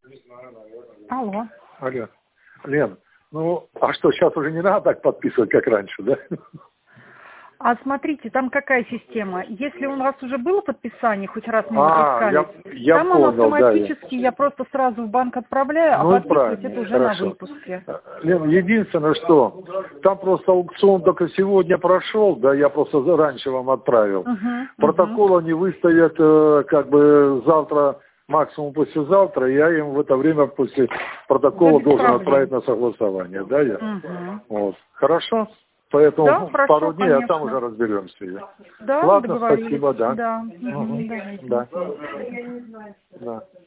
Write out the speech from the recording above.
Алло. Алло. Лен, ну, а что, сейчас уже не надо так подписывать, как раньше, да? А смотрите, там какая система? Если у нас уже было подписание, хоть раз мы выпускали, я там понял, он автоматически, я просто сразу в банк отправляю, ну, а подписывать это уже хорошо. на выпуске. Лен, единственное, что там просто аукцион только сегодня прошел, да, я просто раньше вам отправил. Протокол они выставят как бы завтра, максимум послезавтра, я им в это время после протокола должен отправить на согласование, да, я? Вот. Хорошо? Поэтому да, хорошо, пару дней, конечно. а там уже разберемся. Да, Ладно, спасибо, да. Да. Да. Да.